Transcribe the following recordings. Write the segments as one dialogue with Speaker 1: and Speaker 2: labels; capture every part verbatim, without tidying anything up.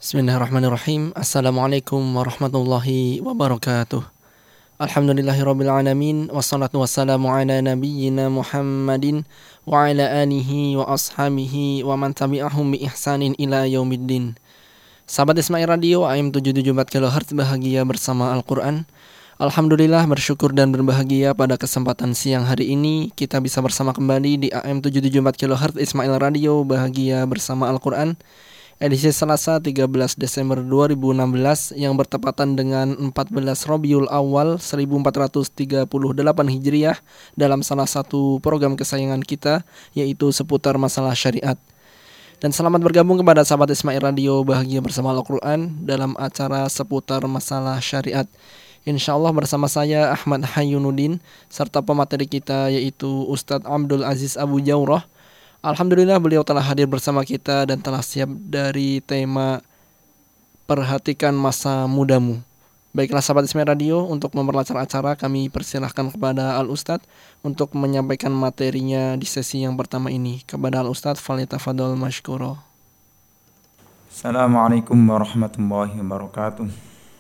Speaker 1: Bismillahirrahmanirrahim. Assalamualaikum warahmatullahi wabarakatuh. Alhamdulillahirabbil alamin wassalatu wassalamu ala nabiyyina Muhammadin wa ala alihi wa ashabihi wa man tabi'ahum bi ihsanin ila yaumiddin. Sahabat Ismail Radio A M tujuh tujuh empat kilohertz bahagia bersama Al-Qur'an. Alhamdulillah, bersyukur dan berbahagia pada kesempatan siang hari ini kita bisa bersama kembali di A M tujuh tujuh empat kilohertz Ismail Radio bahagia bersama Al-Qur'an. Edisi Selasa tiga belas Desember dua ribu enam belas yang bertepatan dengan empat belas Rabiul Awal seribu empat ratus tiga puluh delapan Hijriah dalam salah satu program kesayangan kita, yaitu seputar masalah syariat. Dan selamat bergabung kepada sahabat Ismail Radio bahagia bersama Al-Quran dalam acara seputar masalah syariat. Insyaallah bersama saya Ahmad Hayyunuddin serta pemateri kita yaitu Ustadz Abdul Aziz Abu Jawrah. Alhamdulillah beliau telah hadir bersama kita dan telah siap dari tema Perhatikan Masa Mudamu. Baiklah sahabat Ismail Radio, untuk memperlancar acara kami persilahkan kepada Al-Ustadz untuk menyampaikan materinya di sesi yang pertama ini. Kepada Al-Ustadz, falyatafadhal mashkura.
Speaker 2: Assalamualaikum warahmatullahi wabarakatuh.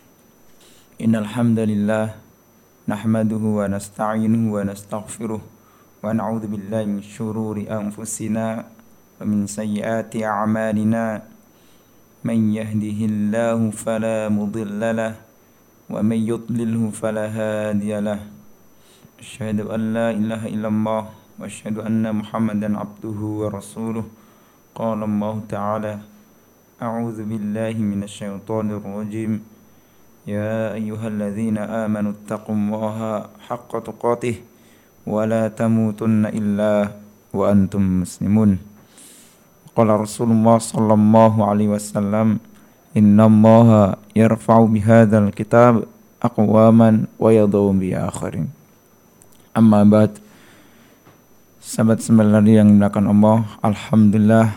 Speaker 2: Innal hamdalillah nahmaduhu wa nasta'inuhu wa nastaghfiruh wa na'udzu billahi min syururi anfusina wa min sayyiati a'malina man yahdihillahu fala mudilla lahu wa man yudlilhu fala hadiya lahu asyhadu an la ilaha illallah wa asyhadu anna muhammadan abduhu wa rasuluh qala Allah ta'ala a'udzu billahi minasy syaithanir rajim ya ayyuhalladzina amanu taqullaha haqqa tuqatih wa la tamutunna illa wa antum muslimun. Qala Rasulullah sallallahu alaihi wasallam innallaha yarfa'u bihadzal kitab aqwaman wa yadh'u bi akharin. Amma ba'd. Sahabat sembilan yang dimuliakan Allah, alhamdulillah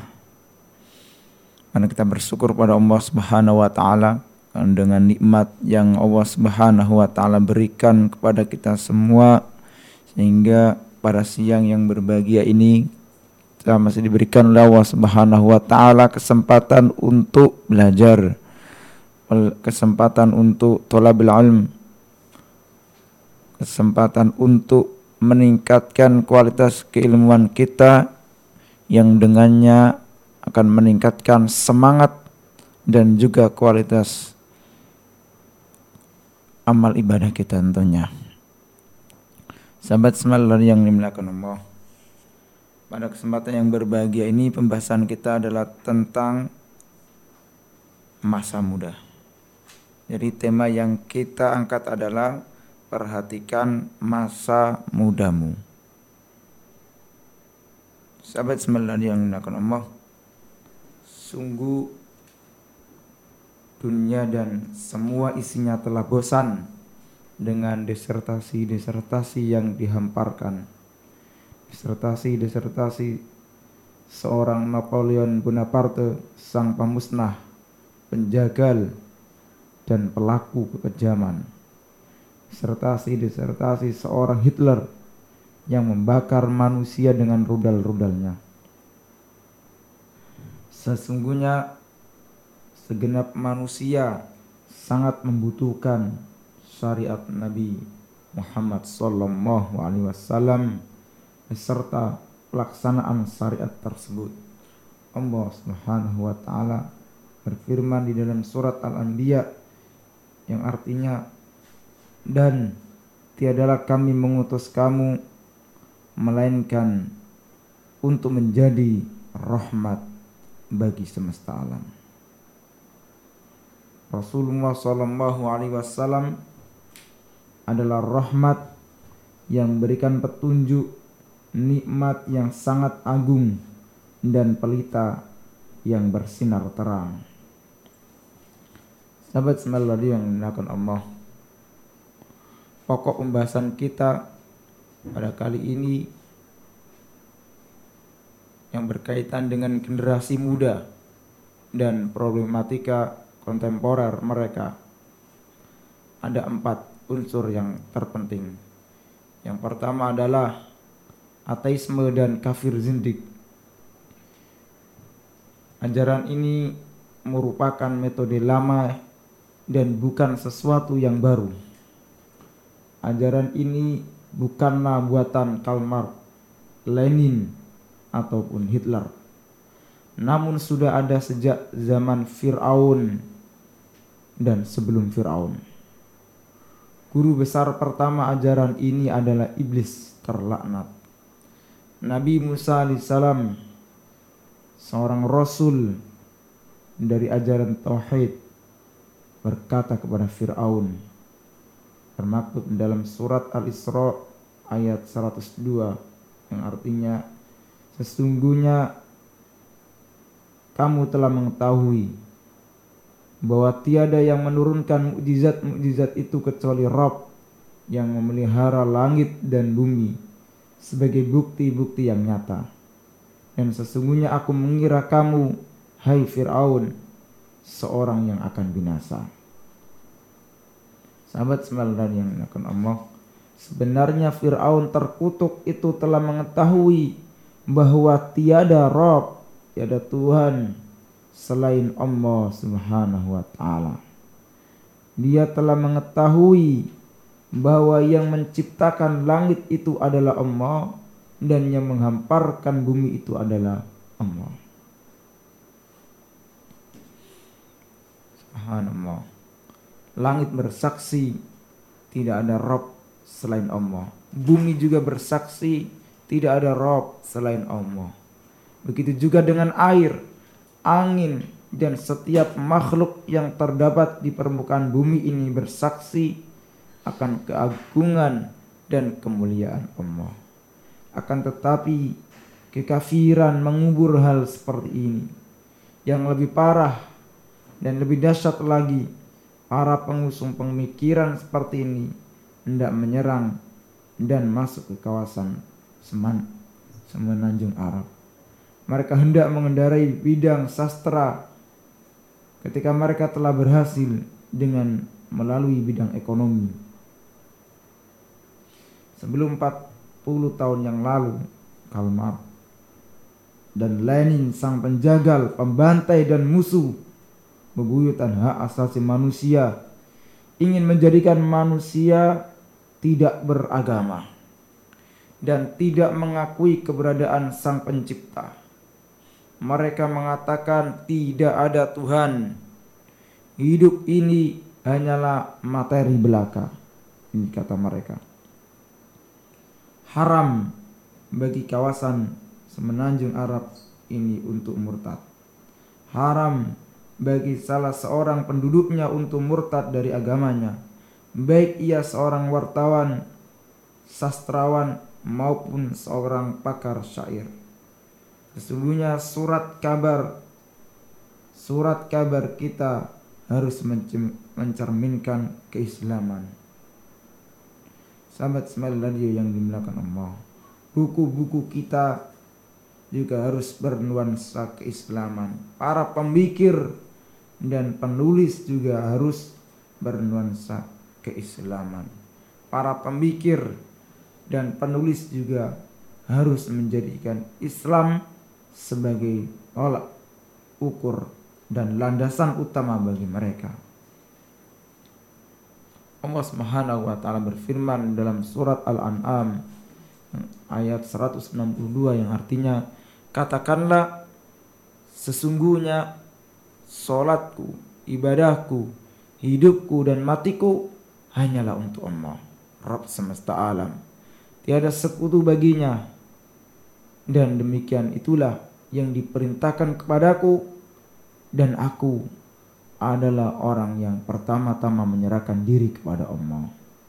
Speaker 2: karena kita bersyukur pada Allah Subhanahu wa taala dengan nikmat yang Allah Subhanahu wa taala berikan kepada kita semua, sehingga pada siang yang berbahagia ini kita masih diberikan oleh Allah Subhanahu wa taala kesempatan untuk belajar, kesempatan untuk thalabul ilm, kesempatan untuk meningkatkan kualitas keilmuan kita yang dengannya akan meningkatkan semangat dan juga kualitas amal ibadah kita tentunya. Sahabat semua yang dimuliakan Allah, pada kesempatan yang berbahagia ini pembahasan kita adalah tentang masa muda. Jadi tema yang kita angkat adalah perhatikan masa mudamu. Sahabat semua yang dimuliakan Allah, sungguh dunia dan semua isinya telah bosan dengan disertasi-disertasi yang dihamparkan. Disertasi-disertasi seorang Napoleon Bonaparte, sang pemusnah, penjagal, dan pelaku kekejaman. Disertasi-disertasi seorang Hitler yang membakar manusia dengan rudal-rudalnya. Sesungguhnya segenap manusia sangat membutuhkan syariat Nabi Muhammad sallallahu alaihi wasallam beserta pelaksanaan syariat tersebut. Allah Subhanahu wa taala berfirman di dalam surat Al-Anbiya yang artinya, dan tiadalah kami mengutus kamu melainkan untuk menjadi rahmat bagi semesta alam. Rasulullah sallallahu alaihi wasallam adalah rahmat yang memberikan petunjuk, nikmat yang sangat agung, dan pelita yang bersinar terang. Sahabat semua yang dimuliakan Allah, pokok pembahasan kita pada kali ini yang berkaitan dengan generasi muda dan problematika kontemporer mereka. Ada empat unsur yang terpenting. Yang pertama adalah ateisme dan kafir zindik. Ajaran ini merupakan metode lama dan bukan sesuatu yang baru. Ajaran ini bukanlah buatan Karl Marx, Lenin, ataupun Hitler, namun sudah ada sejak zaman Fir'aun dan sebelum Fir'aun. Guru besar pertama ajaran ini adalah iblis terlaknat. Nabi Musa alaihissalam, seorang rasul dari ajaran tauhid, berkata kepada Fir'aun, termaktub dalam surat Al-Isra ayat seratus dua, yang artinya, sesungguhnya kamu telah mengetahui bahwa tiada yang menurunkan mukjizat-mukjizat itu kecuali Rabb yang memelihara langit dan bumi sebagai bukti-bukti yang nyata. Dan sesungguhnya aku mengira kamu, hai Fir'aun, seorang yang akan binasa. Sahabat sembilan yang dimuliakan Allah, sebenarnya Fir'aun terkutuk itu telah mengetahui bahwa tiada Rabb, tiada Tuhan selain Allah Subhanahu wa ta'ala. Dia telah mengetahui bahwa yang menciptakan langit itu adalah Allah dan yang menghamparkan bumi itu adalah Allah. Subhanallah. Langit bersaksi tidak ada Rabb selain Allah. Bumi juga bersaksi tidak ada Rabb selain Allah. Begitu juga dengan air, angin, dan setiap makhluk yang terdapat di permukaan bumi ini bersaksi akan keagungan dan kemuliaan Allah. Akan tetapi kekafiran mengubur hal seperti ini. Yang lebih parah dan lebih dahsyat lagi, para pengusung pemikiran seperti ini hendak menyerang dan masuk ke kawasan Seman, Semenanjung Arab. Mereka hendak mengendarai bidang sastra ketika mereka telah berhasil dengan melalui bidang ekonomi. Sebelum empat puluh tahun yang lalu, Karl Marx dan Lenin, sang penjagal, pembantai dan musuh bebuyutan hak asasi manusia, ingin menjadikan manusia tidak beragama dan tidak mengakui keberadaan sang pencipta. Mereka mengatakan tidak ada Tuhan. Hidup ini hanyalah materi belaka. Ini kata mereka. Haram bagi kawasan Semenanjung Arab ini untuk murtad. Haram bagi salah seorang penduduknya untuk murtad dari agamanya, baik ia seorang wartawan, sastrawan, maupun seorang pakar syair. Sesungguhnya surat kabar Surat kabar kita harus mencerminkan keislaman. Sahabat Ismail Radio yang dimuliakan Allah, buku-buku kita juga harus bernuansa keislaman. Para pemikir dan penulis juga harus bernuansa keislaman. Para pemikir dan penulis juga harus menjadikan Islam sebagai tolak ukur dan landasan utama bagi mereka. Allah Subhanahu wa taala berfirman dalam surat Al-An'am ayat seratus enam puluh dua yang artinya, katakanlah sesungguhnya salatku, ibadahku, hidupku dan matiku hanyalah untuk Allah, Rabb semesta alam. Tiada sekutu baginya. Dan demikian itulah yang diperintahkan kepadaku, dan aku adalah orang yang pertama-tama menyerahkan diri kepada Allah.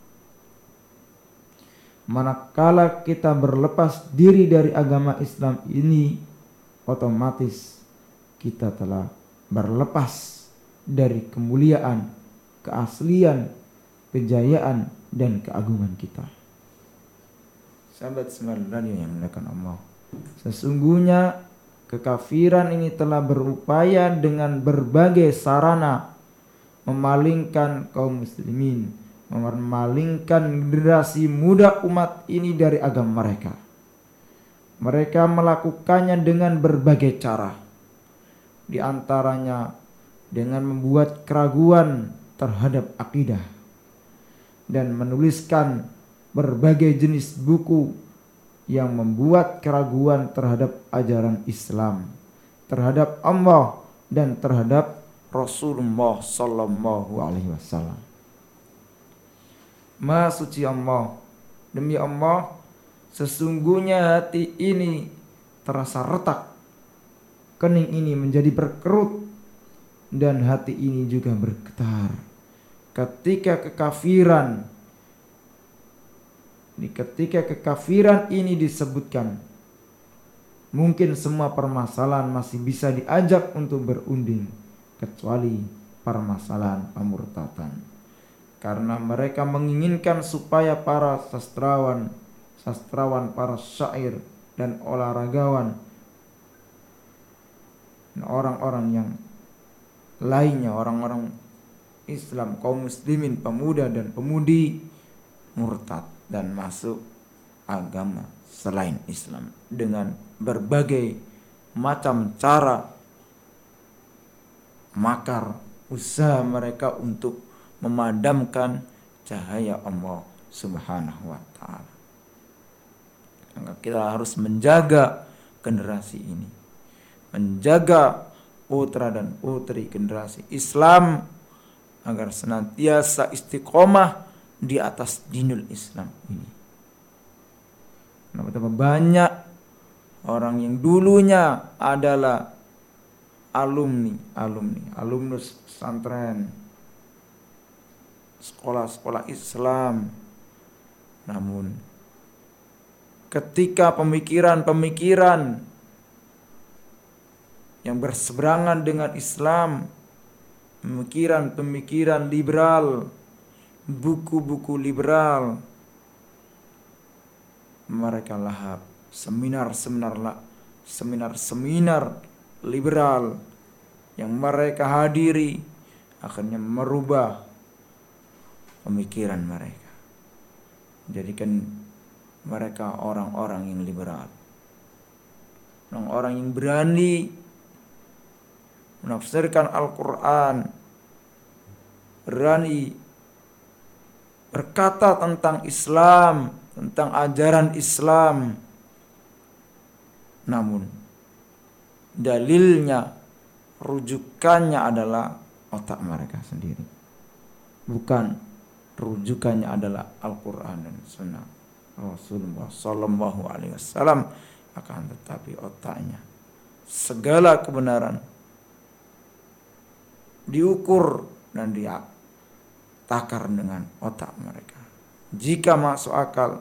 Speaker 2: Manakala kita berlepas diri dari agama Islam ini, otomatis kita telah berlepas dari kemuliaan, keaslian, kejayaan, dan keagungan kita. Sahabat sembilan radio yang dimuliakan Allah, sesungguhnya kekafiran ini telah berupaya dengan berbagai sarana memalingkan kaum muslimin, memalingkan generasi muda umat ini dari agama mereka. Mereka melakukannya dengan berbagai cara. Di antaranya dengan membuat keraguan terhadap akidah dan menuliskan berbagai jenis buku yang membuat keraguan terhadap ajaran Islam, terhadap Allah dan terhadap Rasulullah sallallahu alaihi wasallam. Maha suci Allah, demi Allah, sesungguhnya hati ini terasa retak, kening ini menjadi berkerut, dan hati ini juga bergetar ketika kekafiran ketika kekafiran ini disebutkan. Mungkin semua permasalahan masih bisa diajak untuk berunding, kecuali permasalahan pemurtatan, karena mereka menginginkan supaya para sastrawan sastrawan para syair dan olahragawan dan orang-orang yang lainnya, orang-orang Islam, kaum muslimin, pemuda dan pemudi, murtad dan masuk agama selain Islam dengan berbagai macam cara makar usaha mereka untuk memadamkan cahaya Allah Subhanahu wa taala. Maka kita harus menjaga generasi ini, menjaga putra dan putri generasi Islam agar senantiasa istiqomah di atas dinul Islam ini. Nah, betapa banyak orang yang dulunya adalah alumni, alumni, alumnus pesantren, sekolah-sekolah Islam, namun ketika pemikiran-pemikiran yang berseberangan dengan Islam, pemikiran-pemikiran liberal, buku-buku liberal, mereka lahap. Seminar-seminar seminar-seminar liberal yang mereka hadiri akhirnya merubah pemikiran mereka, jadikan mereka orang-orang yang liberal, orang-orang yang berani menafsirkan Al-Quran, berani berkata tentang Islam, tentang ajaran Islam, namun dalilnya, rujukannya adalah otak mereka sendiri, bukan rujukannya adalah Al-Quran dan Sunnah Rasulullah Sallallahu Alaihi Wasallam. Akan tetapi otaknya, segala kebenaran diukur dan ditakar dengan otak mereka. Jika masuk akal,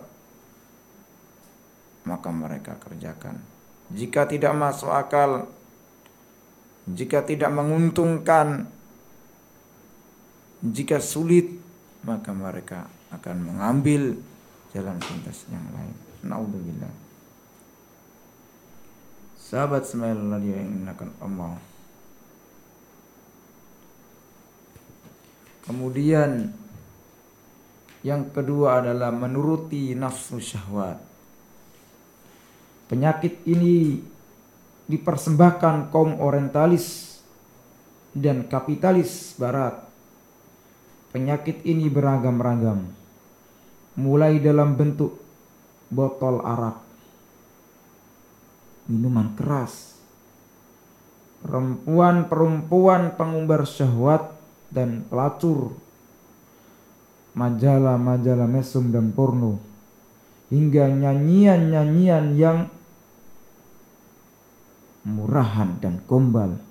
Speaker 2: maka mereka kerjakan. Jika tidak masuk akal, jika tidak menguntungkan, jika sulit, maka mereka akan mengambil jalan pintas yang lain. Naudzubillah. Sahabat semuanya yang akan Allah. Kemudian yang kedua adalah menuruti nafsu syahwat. Penyakit ini dipersembahkan kaum orientalis dan kapitalis barat. Penyakit ini beragam-ragam, mulai dalam bentuk botol arak, minuman keras, perempuan-perempuan pengumbar syahwat dan pelacur, majalah-majalah mesum dan porno, hingga nyanyian-nyanyian yang murahan dan gombal.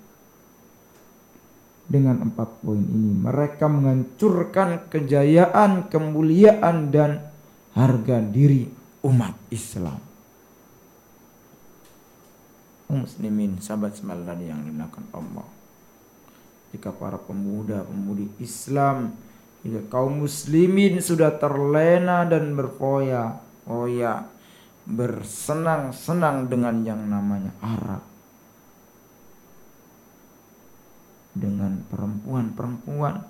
Speaker 2: Dengan empat poin ini mereka menghancurkan kejayaan, kemuliaan dan harga diri umat Islam. Muslimin, sahabat semalam yang dimuliakan Allah, jika para pemuda-pemudi Islam, jika kaum muslimin sudah terlena dan berfoya-foya, bersenang-senang dengan yang namanya arak, dengan perempuan-perempuan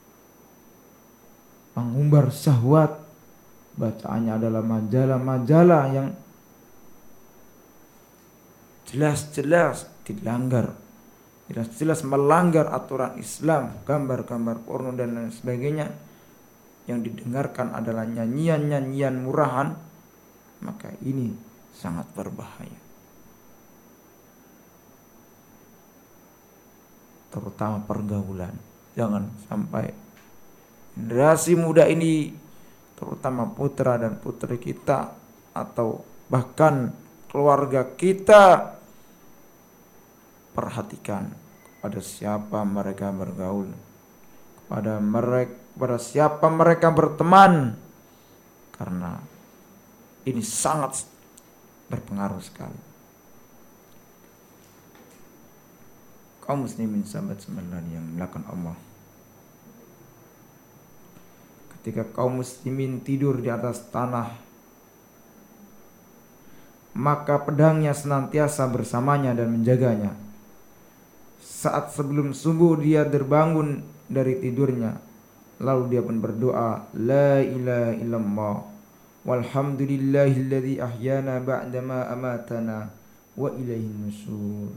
Speaker 2: pengumbar syahwat, bacaannya adalah majalah-majalah yang jelas-jelas dilanggar jelas-jelas melanggar aturan Islam, gambar-gambar porno dan lain sebagainya, yang didengarkan adalah nyanyian-nyanyian murahan, maka ini sangat berbahaya. Terutama pergaulan. Jangan sampai generasi muda ini, terutama putra dan putri kita atau bahkan keluarga kita, perhatikan kepada siapa mereka bergaul, kepada mereka, kepada siapa mereka berteman, karena ini sangat berpengaruh sekali. Kaum muslimin sahabat sembilan yang dimuliakan Allah, ketika kaum muslimin tidur di atas tanah, maka pedangnya senantiasa bersamanya dan menjaganya. Saat sebelum subuh dia terbangun dari tidurnya, lalu dia pun berdoa, la ilaha illallah walhamdulillahilladzi ahyana ba'dama amatana wa ilaihin nusyur.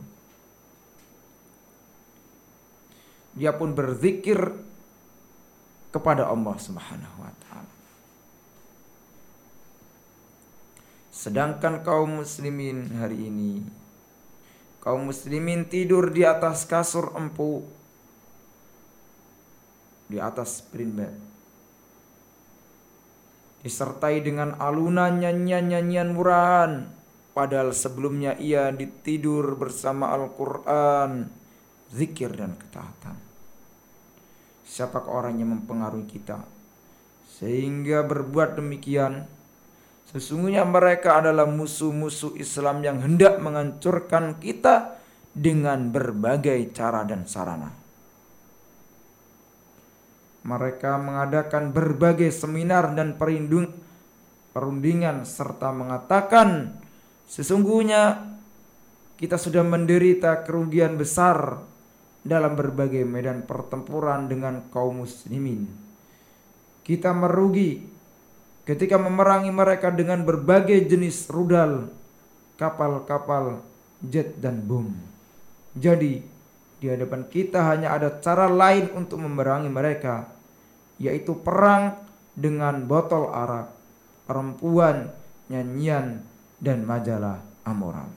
Speaker 2: Dia pun berzikir kepada Allah Subhanahu wa taala. Sedangkan kaum muslimin hari ini, kaum muslimin tidur di atas kasur empuk, di atas spring bed, disertai dengan alunan nyanyian-nyanyian murahan, padahal sebelumnya ia ditidur bersama Al-Quran, zikir dan ketaatan. Siapakah orang yang mempengaruhi kita sehingga berbuat demikian? Sesungguhnya mereka adalah musuh-musuh Islam yang hendak menghancurkan kita dengan berbagai cara dan sarana. Mereka mengadakan berbagai seminar dan perindung, perundingan serta mengatakan sesungguhnya kita sudah menderita kerugian besar dalam berbagai medan pertempuran dengan kaum muslimin. Kita merugi ketika memerangi mereka dengan berbagai jenis rudal, kapal-kapal, jet dan bom. Jadi di hadapan kita hanya ada cara lain untuk memerangi mereka, yaitu perang dengan botol arak, perempuan, nyanyian, dan majalah amoral.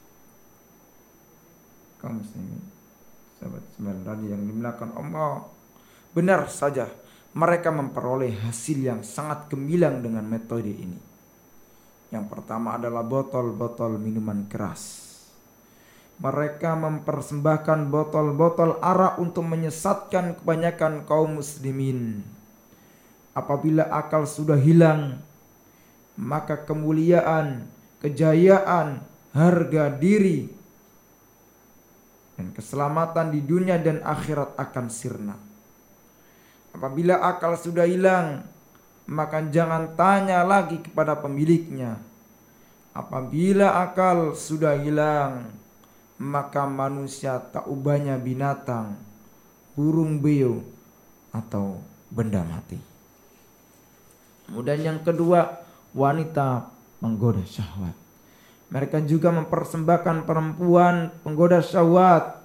Speaker 2: Kaum muslimin, sahabat sembilan tadi yang dimuliakan Allah, benar saja mereka memperoleh hasil yang sangat gemilang dengan metode ini. Yang pertama adalah botol-botol minuman keras. Mereka mempersembahkan botol-botol arak untuk menyesatkan kebanyakan kaum muslimin. Apabila akal sudah hilang, maka kemuliaan, kejayaan, harga diri, dan keselamatan di dunia dan akhirat akan sirna. Apabila akal sudah hilang, maka jangan tanya lagi kepada pemiliknya. Apabila akal sudah hilang, maka manusia tak ubahnya binatang, burung beo, atau benda mati. Kemudian yang kedua, wanita penggoda syahwat. Mereka juga mempersembahkan perempuan penggoda syahwat,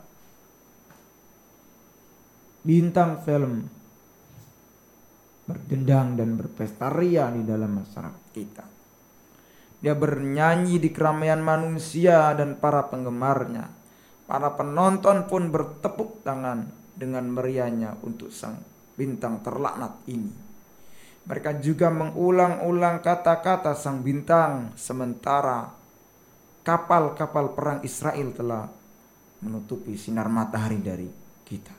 Speaker 2: bintang film, berdendang dan berpesta ria di dalam masyarakat kita. Dia bernyanyi di keramaian manusia dan para penggemarnya. Para penonton pun bertepuk tangan dengan meriahnya untuk sang bintang terlaknat ini. Mereka juga mengulang-ulang kata-kata sang bintang, sementara kapal-kapal perang Israel telah menutupi sinar matahari dari kita.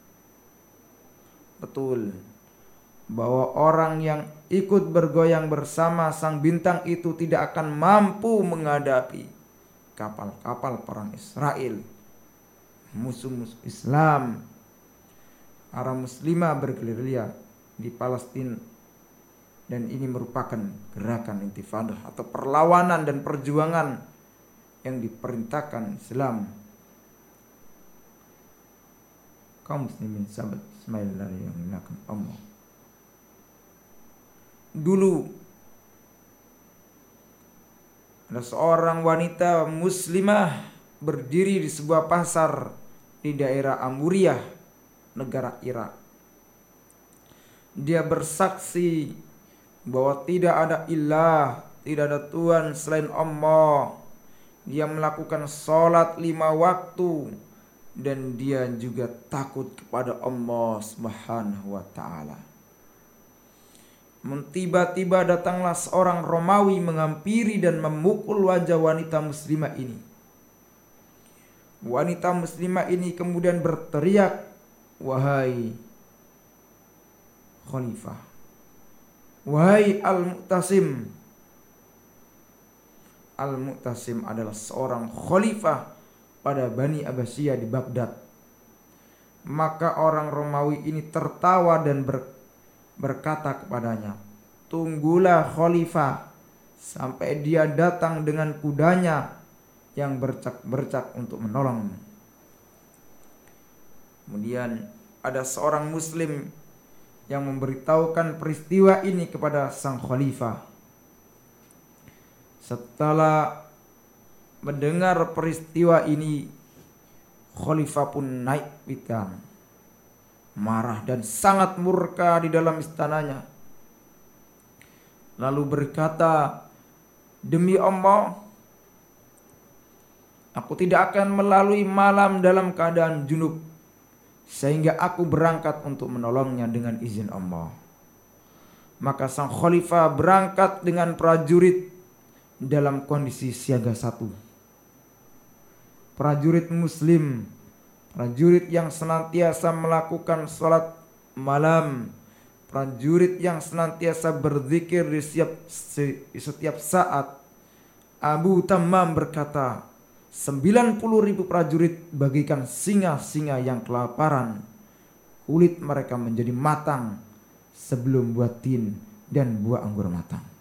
Speaker 2: Betul bahwa orang yang ikut bergoyang bersama sang bintang itu tidak akan mampu menghadapi kapal-kapal perang Israel, musuh-musuh Islam. Para muslimah bergerilya di Palestina, dan ini merupakan gerakan intifadah atau perlawanan dan perjuangan yang diperintahkan Islam. Kaum muslimin sahabat Ismail yang dimuliakan Allah, dulu ada seorang wanita muslimah berdiri di sebuah pasar di daerah Amuriah, negara Irak. Dia bersaksi bahwa tidak ada ilah, tidak ada Tuhan selain Allah. Dia melakukan sholat lima waktu dan dia juga takut kepada Allah Subhanahu wa ta'ala. Tiba-tiba datanglah seorang Romawi menghampiri dan memukul wajah wanita muslimah ini. Wanita muslimah ini kemudian berteriak, "Wahai Khalifah, wahai Al-Mu'tasim." Al-Mu'tasim adalah seorang khalifah pada Bani Abbasiyah di Baghdad. Maka orang Romawi ini tertawa dan ber, berkata kepadanya, "Tunggulah Khalifah sampai dia datang dengan kudanya yang bercak-bercak untuk menolongmu." Kemudian ada seorang muslim yang memberitahukan peristiwa ini kepada sang khalifah. Setelah mendengar peristiwa ini, khalifah pun naik pitam, marah dan sangat murka di dalam istananya. Lalu berkata, "Demi Allah, aku tidak akan melalui malam dalam keadaan junub, sehingga aku berangkat untuk menolongnya dengan izin Allah." Maka sang khalifah berangkat dengan prajurit dalam kondisi siaga satu. Prajurit muslim, prajurit yang senantiasa melakukan sholat malam, prajurit yang senantiasa berzikir di setiap, di setiap saat. Abu Tammam berkata, sembilan puluh ribu prajurit bagikan singa-singa yang kelaparan. Kulit mereka menjadi matang sebelum buah tin dan buah anggur matang.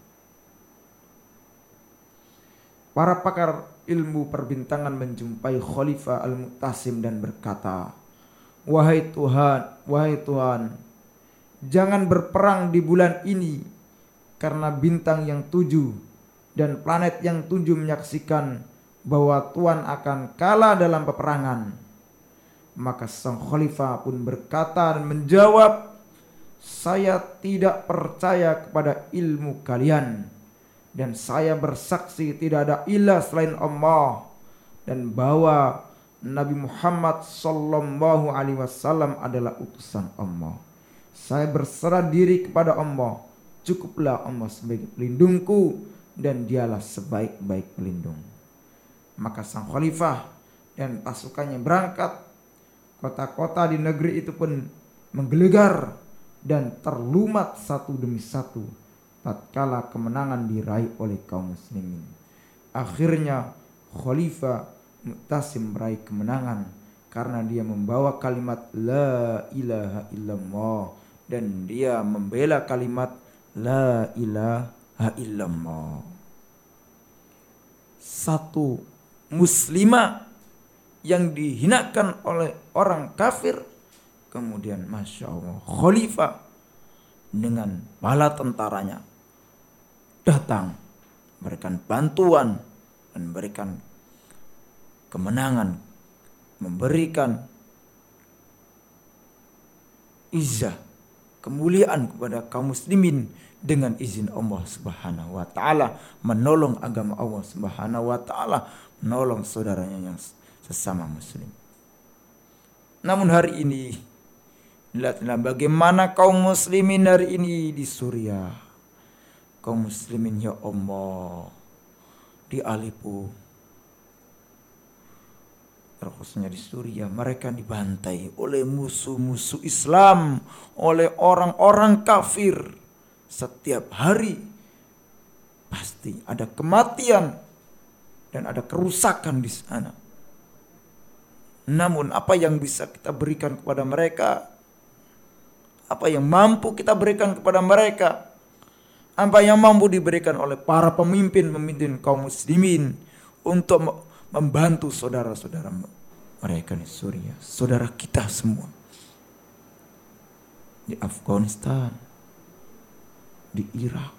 Speaker 2: Para pakar ilmu perbintangan menjumpai Khalifah Al-Mu'tasim dan berkata, "Wahai Tuhan, wahai Tuhan, jangan berperang di bulan ini, karena bintang yang tujuh dan planet yang tujuh menyaksikan bahwa Tuhan akan kalah dalam peperangan." Maka sang khalifah pun berkata dan menjawab, "Saya tidak percaya kepada ilmu kalian, dan saya bersaksi tidak ada ilah selain Allah, dan bahwa Nabi Muhammad sallallahu alaihi wasallam adalah utusan Allah. Saya berserah diri kepada Allah. Cukuplah Allah sebagai pelindungku, dan dialah sebaik-baik pelindung." Maka sang khalifah dan pasukannya berangkat. Kota-kota di negeri itu pun menggelegar dan terlumat satu demi satu tatkala kemenangan diraih oleh kaum muslimin. Akhirnya Khalifah Mu'tasim meraih kemenangan karena dia membawa kalimat la ilaha illallah, dan dia membela kalimat la ilaha illallah. Satu muslimah yang dihinakan oleh orang kafir, kemudian Masya Allah, Khalifah dengan bala tentaranya datang memberikan bantuan dan memberikan kemenangan, memberikan izzah, kemuliaan kepada kaum muslimin dengan izin Allah Subhanahu wa taala, menolong agama Allah Subhanahu wa taala, menolong saudaranya yang sesama muslim. Namun hari ini, lihatlah bagaimana kaum muslimin hari ini di Suriah. Kaum muslimin, ya Allah, di Aleppo, terkhususnya di Suriah, mereka dibantai oleh musuh-musuh Islam, oleh orang-orang kafir. Setiap hari pasti ada kematian dan ada kerusakan di sana. Namun apa yang bisa kita berikan kepada mereka? Apa yang mampu kita berikan kepada mereka? Apa yang mampu diberikan oleh para pemimpin-pemimpin kaum muslimin untuk membantu saudara-saudara mereka di Suriah, saudara kita semua di Afghanistan, di Irak,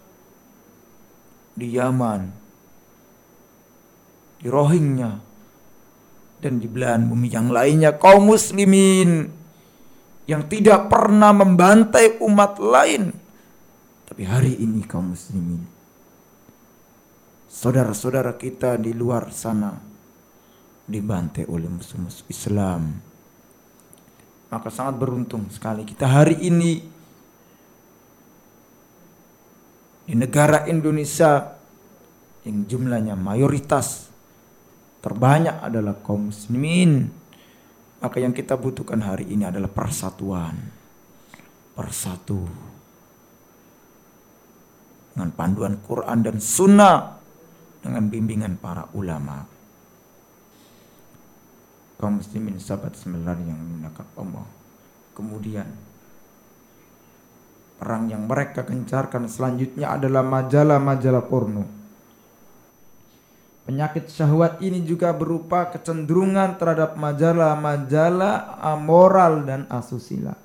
Speaker 2: di Yaman, di Rohingya, dan di belahan bumi yang lainnya kaum muslimin yang tidak pernah membantai umat lain. Tapi hari ini kaum muslimin, saudara-saudara kita di luar sana dibantai oleh musuh-musuh Islam. Maka sangat beruntung sekali kita hari ini di negara Indonesia yang jumlahnya mayoritas terbanyak adalah kaum muslimin. Maka yang kita butuhkan hari ini adalah persatuan. Bersatu dengan panduan Quran dan Sunnah, dengan bimbingan para ulama. Kaum muslimin sahabat sebenarnya yang dimuliakan Allah. Kemudian perang yang mereka gencarkan selanjutnya adalah majalah-majalah porno. Penyakit syahwat ini juga berupa kecenderungan terhadap majalah-majalah amoral dan asusila.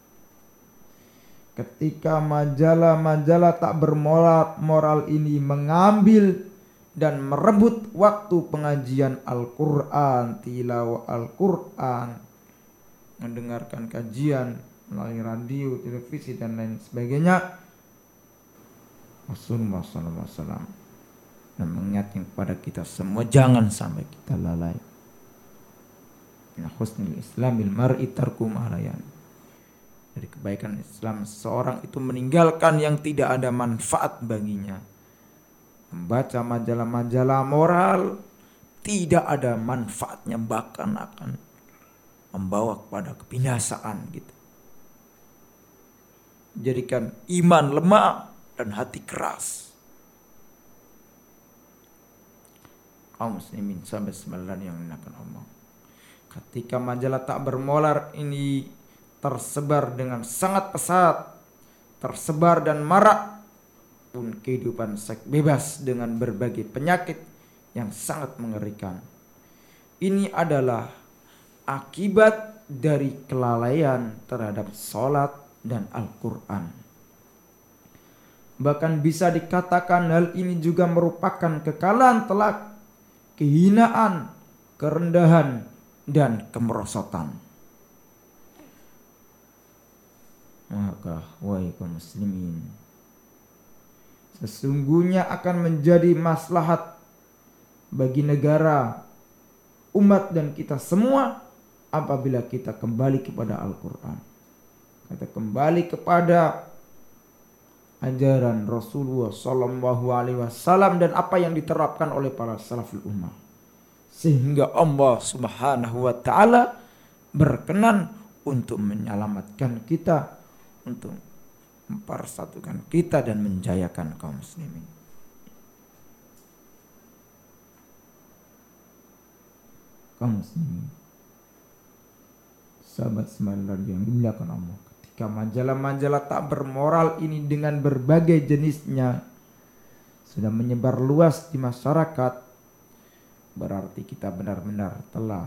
Speaker 2: Ketika majalah-majalah tak bermoral moral ini mengambil dan merebut waktu pengajian Al-Quran, tilawah Al-Quran, mendengarkan kajian melalui radio, televisi dan lain sebagainya, Rasulullah shallallahu alaihi wasallam dan mengingatkan kepada kita semua jangan sampai kita lalai. Inna husnul islamil mar'i tarku ma la yani. Dari kebaikan Islam seorang itu meninggalkan yang tidak ada manfaat baginya. Membaca majalah-majalah moral tidak ada manfaatnya, bahkan akan membawa kepada kebinasaan gitu. Jadikan iman lemah dan hati keras. Kaum muslimin sampai sembilan yang menakan Allah. Ketika majalah tak bermolar ini tersebar dengan sangat pesat, tersebar dan marak pun kehidupan seks bebas dengan berbagai penyakit yang sangat mengerikan. Ini adalah akibat dari kelalaian terhadap sholat dan Al-Quran. Bahkan bisa dikatakan hal ini juga merupakan kekalahan telak, kehinaan, kerendahan, dan kemerosotan. Maka wahai kaum muslimin, sesungguhnya akan menjadi maslahat bagi negara, umat dan kita semua apabila kita kembali kepada Al-Quran. Kita kembali kepada ajaran Rasulullah Sallallahu Alaihi Wasallam dan apa yang diterapkan oleh para salaful ummah, sehingga Allah Subhanahu Wa Taala berkenan untuk menyelamatkan kita, untuk mempersatukan kita dan menjayakan kaum muslimin. Kaum muslimin, sahabat sembilan yang dimuliakan Allah, ketika majalah-majalah tak bermoral ini dengan berbagai jenisnya sudah menyebar luas di masyarakat, berarti kita benar-benar telah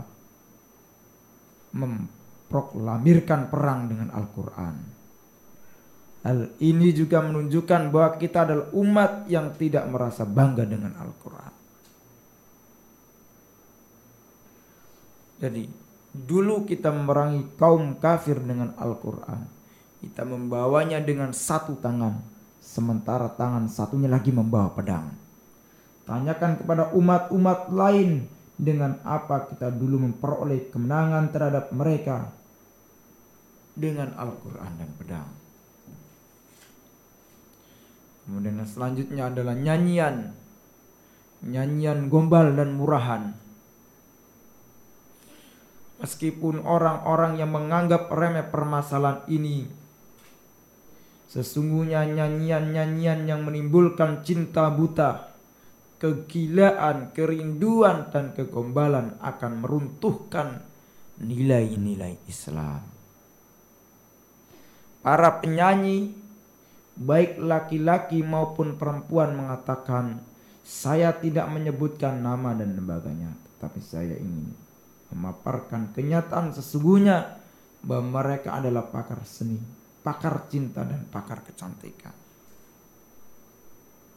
Speaker 2: memproklamirkan perang dengan Al-Quran. Hal ini juga menunjukkan bahwa kita adalah umat yang tidak merasa bangga dengan Al-Quran. Jadi dulu kita memerangi kaum kafir dengan Al-Quran, kita membawanya dengan satu tangan, sementara tangan satunya lagi membawa pedang. Tanyakan kepada umat-umat lain dengan apa kita dulu memperoleh kemenangan terhadap mereka, dengan Al-Quran dan pedang. Kemudian yang selanjutnya adalah nyanyian, nyanyian gombal dan murahan. Meskipun orang-orang yang menganggap remeh permasalahan ini, sesungguhnya nyanyian-nyanyian yang menimbulkan cinta buta, kegilaan, kerinduan dan kegombalan akan meruntuhkan nilai-nilai Islam. Para penyanyi, baik laki-laki maupun perempuan, mengatakan, saya tidak menyebutkan nama dan lembaganya, tetapi saya ingin memaparkan kenyataan sesungguhnya bahwa mereka adalah pakar seni, pakar cinta dan pakar kecantikan.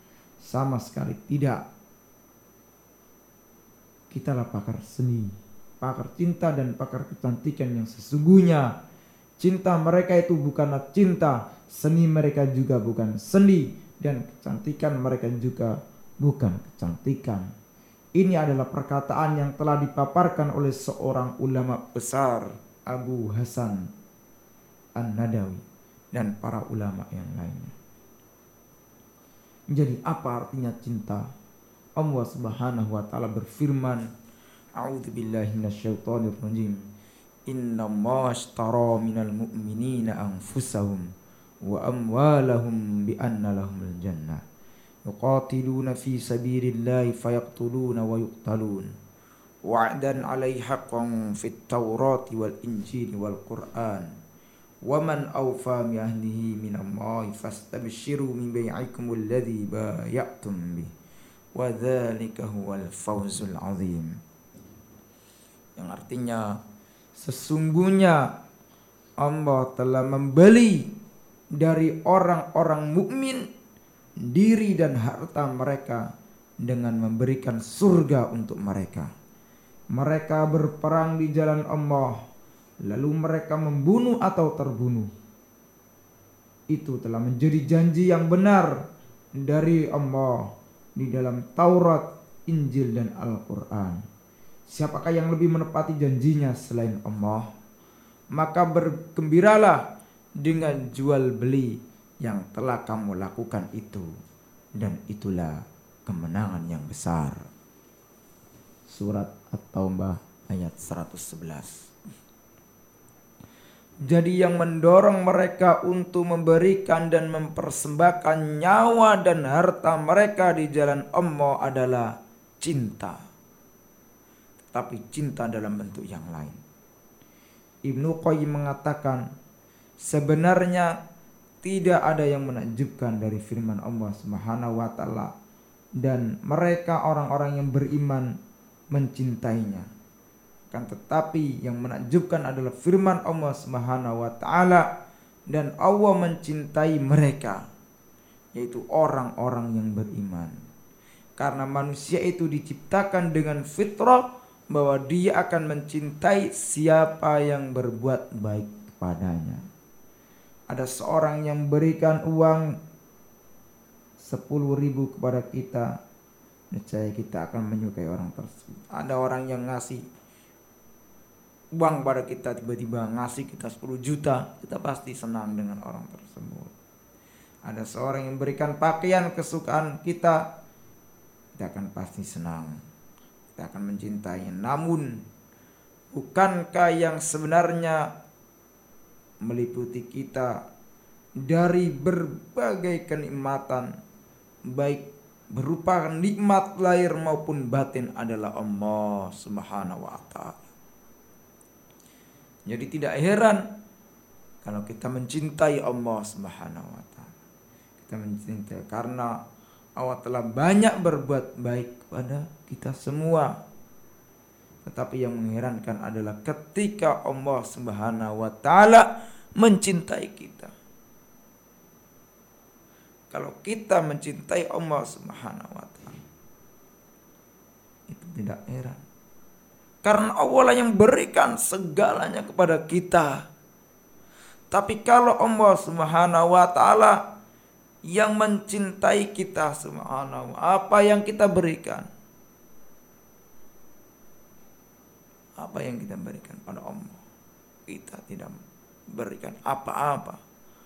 Speaker 2: Sama sekali tidak. Kitalah pakar seni,
Speaker 3: pakar cinta dan pakar kecantikan yang sesungguhnya. Cinta mereka itu bukanlah cinta, seni mereka juga bukan seni, dan kecantikan mereka juga bukan kecantikan. Ini adalah perkataan yang telah dipaparkan oleh seorang ulama besar, Abu Hasan An-Nadawi, dan para ulama yang lainnya. Jadi apa artinya cinta? Allah Subhanahu wa taala berfirman, A'udzubillahi minasyaitonir rajim. Innallaha ashtara minal mu'minina anfusahum wa amwalahum bi anna lahumul jannah. Yuqatiluna fi sabilillahi fayaqtuluna wa yuqtalun. Wa'dan 'alaihi haqqan fit Taurati wal Injili wal Qur'an. Wa man awfa bi ahdihi minallahi fastabshiru min bai'ikumul ladzi bay'atum bih. Wa dzalika huwal fawzul 'adzim. Yang artinya sesungguhnya Allah telah membeli dari orang-orang mukmin diri dan harta mereka dengan memberikan surga untuk mereka. Mereka berperang di jalan Allah, lalu mereka membunuh atau terbunuh. Itu telah menjadi janji yang benar dari Allah di dalam Taurat, Injil, dan Al-Quran. Siapakah yang lebih menepati janjinya selain Allah? Maka bergembiralah dengan jual beli yang telah kamu lakukan itu, dan itulah kemenangan yang besar. Surat At-Taubah ayat seratus sebelas. Jadi yang mendorong mereka untuk memberikan dan mempersembahkan nyawa dan harta mereka di jalan Allah adalah cinta. Tapi cinta dalam bentuk yang lain. Ibnu Qayyim mengatakan, sebenarnya tidak ada yang menakjubkan dari firman Allah Subhanahu wa taala, dan mereka orang-orang yang beriman mencintainya. Kan tetapi yang menakjubkan adalah firman Allah Subhanahu wa taala, dan Allah mencintai mereka, yaitu orang-orang yang beriman. Karena manusia itu diciptakan dengan fitrah bahwa dia akan mencintai siapa yang berbuat baik kepadanya. Ada seorang yang berikan uang sepuluh ribu kepada kita, niscaya kita akan menyukai orang tersebut. Ada orang yang ngasih uang pada kita, tiba-tiba ngasih kita sepuluh juta, kita pasti senang dengan orang tersebut. Ada seorang yang berikan pakaian kesukaan kita, kita akan pasti senang, kita akan mencintainya. Namun bukankah yang sebenarnya meliputi kita dari berbagai kenikmatan, baik berupa nikmat lahir maupun batin, adalah Allah Subhanahu wa taala. Jadi tidak heran kalau kita mencintai Allah Subhanahu wa taala. Kita mencintai karena Allah telah banyak berbuat baik kepada kita semua. Tetapi yang mengherankan adalah ketika Allah Subhanahu wa taala mencintai kita. Kalau kita mencintai Allah Subhanahu wa taala, itu tidak heran. Karena Allah lah yang berikan segalanya kepada kita. Tapi kalau Allah Subhanahu wa taala yang mencintai kita Subhanahu, apa yang kita berikan? Apa yang kita berikan pada Allah? Kita tidak berikan apa-apa.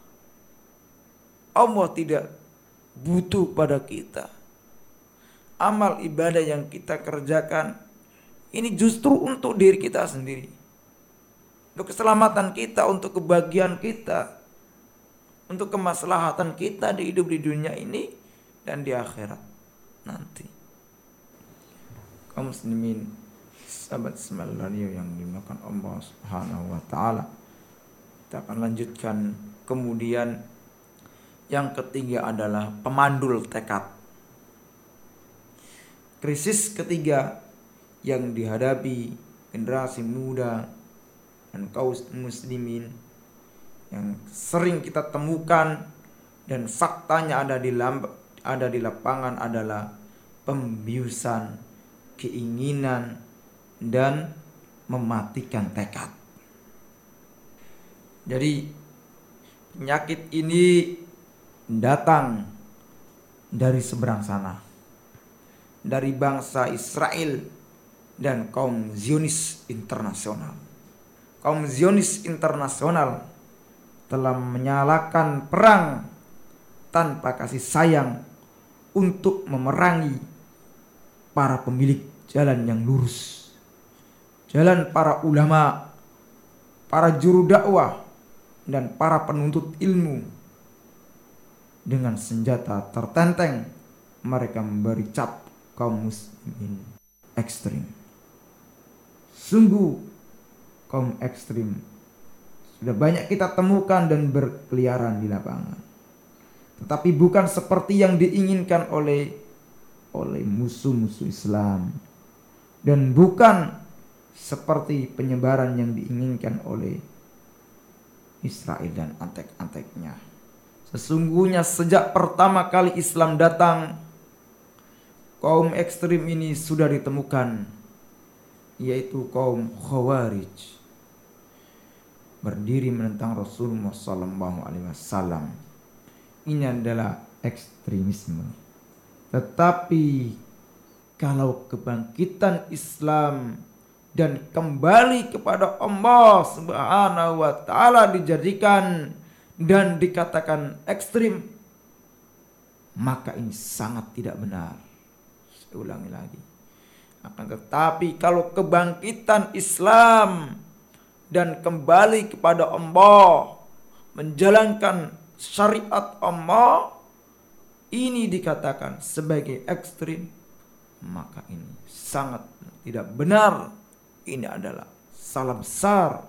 Speaker 3: Allah tidak butuh pada kita. Amal ibadah yang kita kerjakan ini justru untuk diri kita sendiri, untuk keselamatan kita, untuk kebahagiaan kita, untuk kemaslahatan kita di hidup di dunia ini dan di akhirat nanti. Kaum muslimin, sahabat Semal Radio yang dimuliakan Allah Subhanahu wa taala, kita akan lanjutkan. Kemudian yang ketiga adalah pemandul tekad. Krisis ketiga yang dihadapi generasi muda dan kaum muslimin yang sering kita temukan dan faktanya ada di lamp, ada di lapangan adalah pembiusan keinginan dan mematikan tekad. Jadi penyakit ini datang dari seberang sana, dari bangsa Israel dan kaum Zionis internasional. Kaum Zionis internasional telah menyalakan perang tanpa kasih sayang untuk memerangi para pemilik jalan yang lurus, jalan para ulama, para juru dakwah, dan para penuntut ilmu. Dengan senjata tertenteng mereka memberi cap kaum muslimin ekstrim. Sungguh kaum ekstrim sudah banyak kita temukan dan berkeliaran di lapangan, tetapi bukan seperti yang diinginkan oleh oleh musuh-musuh Islam, dan bukan seperti penyebaran yang diinginkan oleh Israel dan antek-anteknya. Sesungguhnya sejak pertama kali Islam datang, kaum ekstrim ini sudah ditemukan, yaitu kaum Khawarij, berdiri menentang Rasulullah sallallahu alaihi wasallam. Ini adalah ekstremisme. Tetapi kalau kebangkitan Islam dan kembali kepada Allah Subhanahu wa taala dijadikan dan dikatakan ekstrim, maka ini sangat tidak benar. Saya ulangi lagi. Akan tetapi kalau kebangkitan Islam dan kembali kepada Allah, menjalankan syariat Allah, ini dikatakan sebagai ekstrim, maka ini sangat tidak benar. Ini adalah salah besar.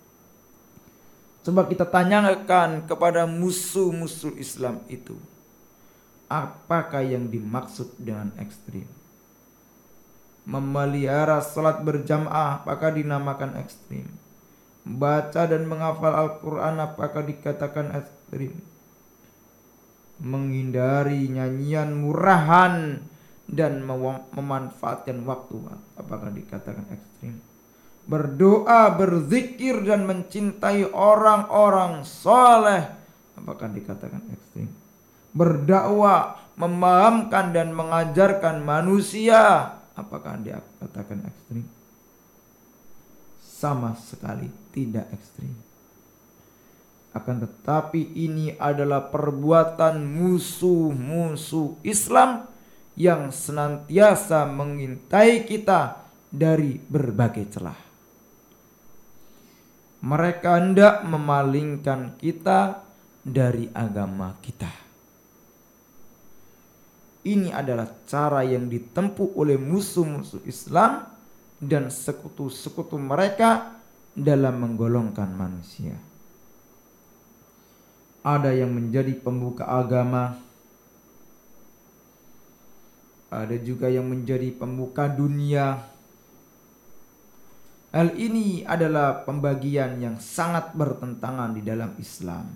Speaker 3: Coba kita tanyakan kepada musuh-musuh Islam itu, apakah yang dimaksud dengan ekstrim? Memelihara salat berjamaah apakah dinamakan ekstrim? Baca dan menghafal Al-Quran apakah dikatakan ekstrim? Menghindari nyanyian murahan dan memanfaatkan waktu apakah dikatakan ekstrim? Berdoa, berzikir dan mencintai orang-orang soleh apakah dikatakan ekstrim? Berdakwah, memahamkan dan mengajarkan manusia apakah dikatakan ekstrim? Sama sekali tidak ekstrim. Akan tetapi ini adalah perbuatan musuh-musuh Islam yang senantiasa mengintai kita dari berbagai celah. Mereka hendak memalingkan kita dari agama kita. Ini adalah cara yang ditempuh oleh musuh-musuh Islam dan sekutu-sekutu mereka dalam menggolongkan manusia. Ada yang menjadi pembuka agama, ada juga yang menjadi pembuka dunia. Hal ini adalah pembagian yang sangat bertentangan di dalam Islam.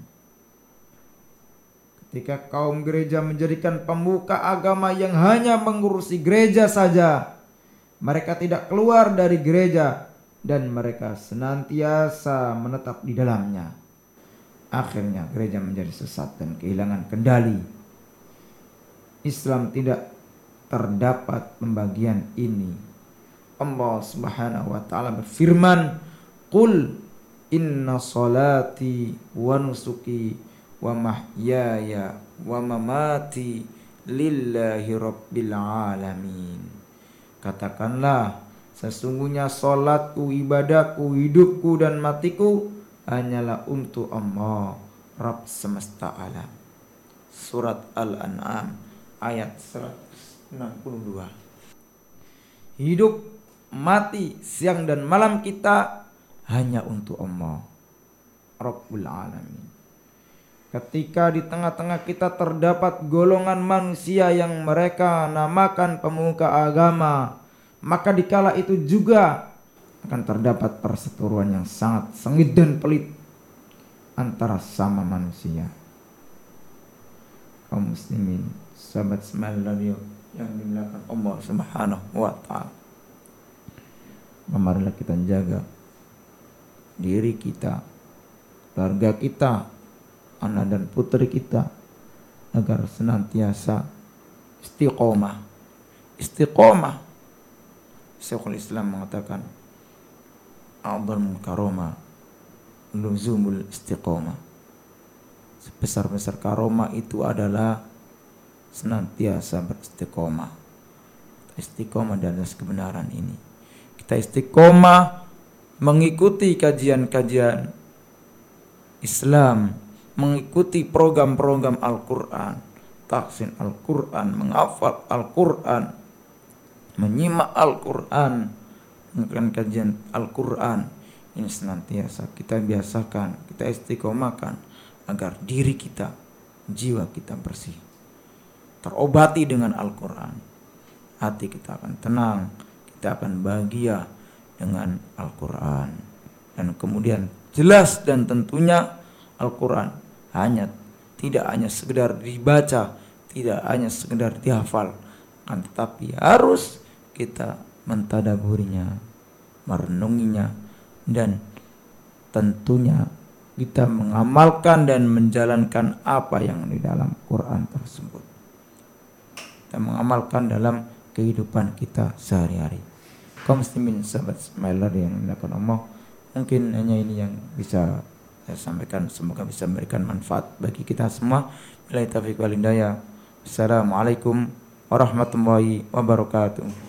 Speaker 3: Ketika kaum gereja menjadikan pembuka agama yang hanya mengurusi gereja saja, mereka tidak keluar dari gereja dan mereka senantiasa menetap di dalamnya. Akhirnya gereja menjadi sesat dan kehilangan kendali. Islam tidak terdapat pembagian ini. Allah Subhanahu wa taala berfirman, "Qul inna salati wa nusuki wa mahyaya wa mamati lillahi rabbil alamin." Katakanlah, sesungguhnya salatku, ibadahku, hidupku dan matiku hanyalah untuk Allah, Rabb semesta alam. Surat Al-An'am ayat seratus enam puluh dua. Hidup, mati, siang dan malam kita hanya untuk Allah, Rabbul Alamin. Ketika di tengah-tengah kita terdapat golongan manusia yang mereka namakan pemuka agama, maka dikala itu juga akan terdapat perseteruan yang sangat sengit dan pelit antara sama manusia. Kaum muslimin, sahabat sembilan radio yang dimuliakan Allah Subhanahu wa taala. marilah kita jaga diri kita, keluarga kita, anak dan putri kita, agar senantiasa istiqomah. Istiqomah, Syekhul Islam mengatakan, a'dhamul karomah luzumul istiqomah. Sebesar-besar karomah itu adalah senantiasa beristiqomah. Istiqomah dalam kebenaran ini. Kita istiqomah mengikuti kajian-kajian Islam, mengikuti program-program Al-Quran, tahsin Al-Quran, menghafal Al-Quran, menyimak Al-Quran, mengikuti kajian Al-Quran. Ini senantiasa kita biasakan, kita istiqomahkan agar diri kita, jiwa kita bersih, terobati dengan Al-Quran. Hati kita akan tenang, kita akan bahagia dengan Al-Quran. Dan kemudian jelas dan tentunya Al-Quran hanya tidak hanya sekedar dibaca, tidak hanya sekedar dihafal, kan, tetapi harus kita mentadaburinya, merenunginya, dan tentunya kita mengamalkan dan menjalankan apa yang di dalam Quran tersebut. Kita mengamalkan dalam kehidupan kita sehari-hari. Kaum muslimin sahabat Smiler yang dilakukan Allah, mungkin hanya ini yang bisa saya sampaikan. Semoga bisa memberikan manfaat bagi kita semua. Billahi taufiq wal hidayah. Assalamualaikum warahmatullahi wabarakatuh.